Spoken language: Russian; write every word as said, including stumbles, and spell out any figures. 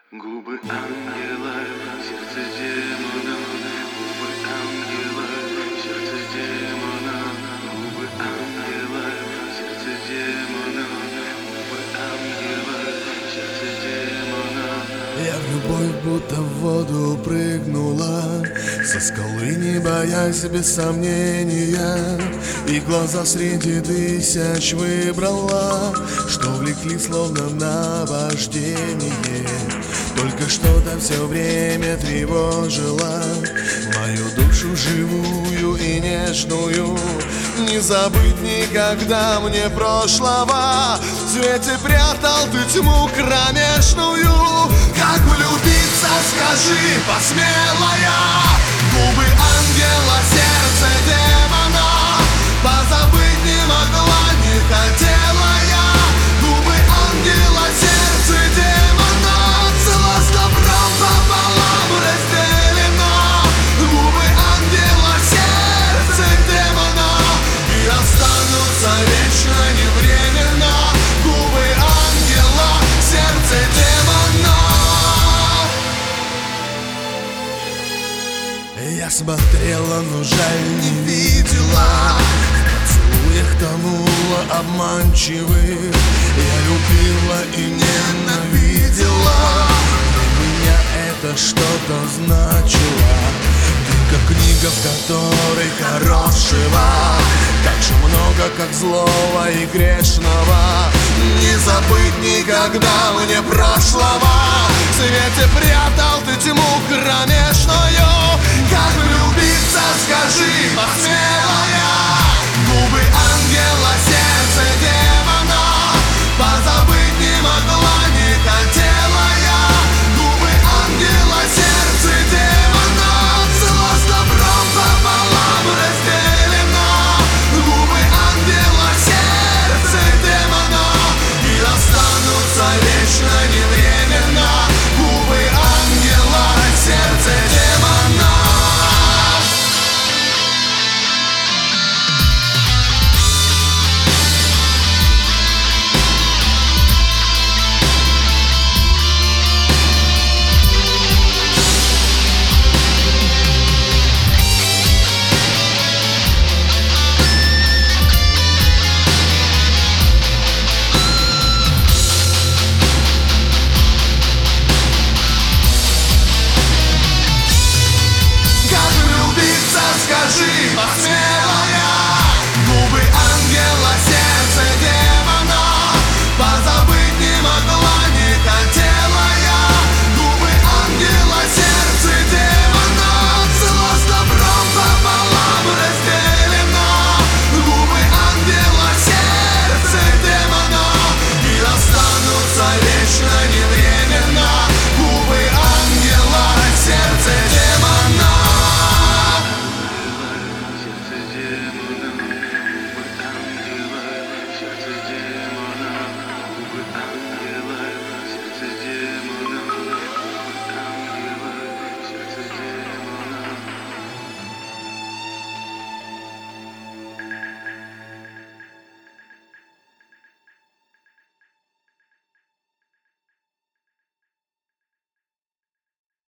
Губы ангела, сердце демона. Губы ангела, сердце демона. Губы ангела, сердце демона. Губы ангела, сердце демона. Я в любовь будто в воду прыгнула, со скалы не боясь без сомнения, и глаза среди тысяч выбрала, что влекли словно наваждение. Только что-то все время тревожило мою душу живую и нежную. Не забыть никогда мне прошлого, в свете прятал ты тьму кромешную. Как влюбиться, скажи, посмелая? Губы ангела, сердце демона. Позабыть не могла, не хотела я. Губы ангела, сердце демона. Зло с добром пополам разделено. Губы ангела, сердце демона. И останутся вечно, невременно. Губы ангела, сердце демона. Я смотрела, но жаль не видела. В поцелуях тонула обманчивых. Я любила и ненавидела. Для меня это что-то значило. Ты как книга, в которой хорошего так же много, как злого и грешного. Не забыть никогда мне прошлого. В свете прятал ты тьму кромешную. Как влюбиться, скажи, посмелая?